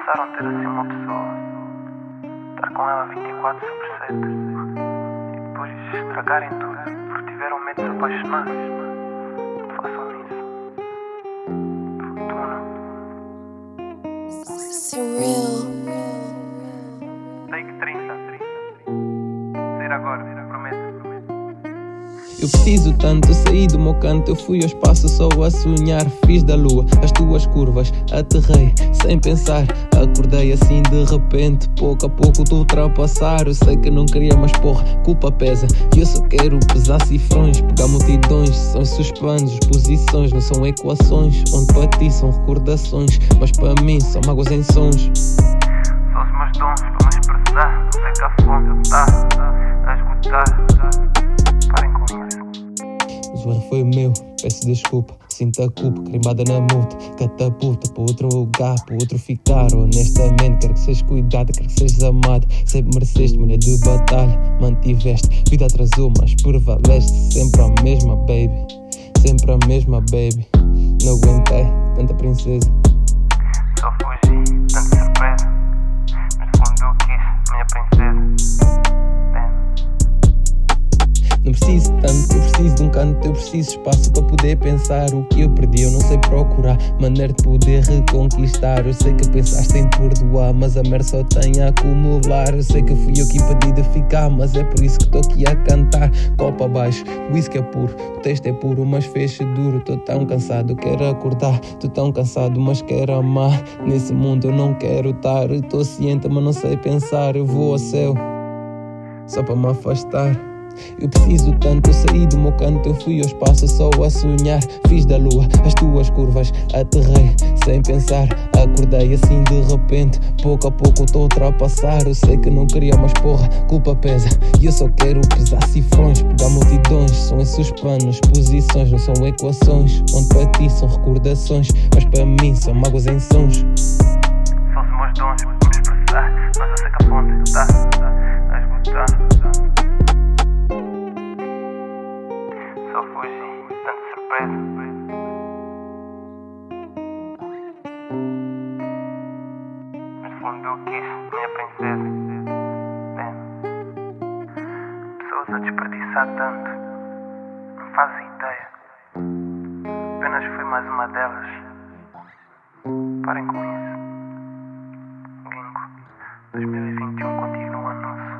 pensaram ter assim uma pessoa, estar com ela 24/7 e depois estragarem tudo porque tiveram medo de se apaixonar. Não façam isso. Fortuna. Surreal. Take 30. Sair agora, prometo. Eu preciso tanto, saí do meu canto, eu fui ao espaço só a sonhar. Fiz da lua as tuas curvas, aterrei sem pensar. Acordei assim de repente, pouco a pouco estou a ultrapassar. Eu sei que não queria, mas porra, culpa pesa. E eu só quero pesar cifrões, pegar multidões. São esses planos, posições, não são equações. Onde para ti são recordações, mas para mim são mágoas em sons. Só os meus dons para me expressar. Não sei que a fonte está a esgotar. Parem com isso. Mas o erro foi meu, peço desculpa. Sinto a culpa, cremada na multa. Catapulta para outro lugar, para outro ficar. Honestamente, quero que sejas cuidada, quero que sejas amada. Sempre mereceste, mulher de batalha. Mantiveste, vida atrasou, mas prevaleste. Sempre a mesma, baby. Sempre a mesma, baby. Não aguentei, tanta princesa. Só fugi, tanta surpresa. Mas quando eu quis, minha princesa. Não preciso tanto, eu preciso de um canto, eu preciso espaço para poder pensar o que eu perdi. Eu não sei procurar maneira de poder reconquistar. Eu sei que pensaste em perdoar, mas a merda só tem a acumular. Eu sei que fui eu que impedi de ficar, mas é por isso que estou aqui a cantar. Copo abaixo, whisky é puro, o texto é puro, mas fez-se duro. Estou tão cansado, quero acordar. Estou tão cansado, mas quero amar. Nesse mundo eu não quero estar. Estou ciente, mas não sei pensar. Eu vou ao céu só para me afastar. Eu preciso tanto, eu saí do meu canto, eu fui ao espaço só a sonhar. Fiz da lua as tuas curvas, aterrei sem pensar. Acordei assim de repente, pouco a pouco estou a ultrapassar. Eu sei que não queria, mas porra, culpa pesa. E eu só quero pesar cifrões, pegar multidões. São esses planos, posições, não são equações. Onde para ti são recordações, mas para mim são mágoas em sons. São os meus dons para me expressar, mas eu sei que a fonte está a esgotar. Só fugi, tanta surpresa. Mas no fundo eu quis, minha princesa. Pessoas a desperdiçar tanto, não fazem ideia. Apenas fui mais uma delas. Parem com isso. Gingo, 2021 continua nosso.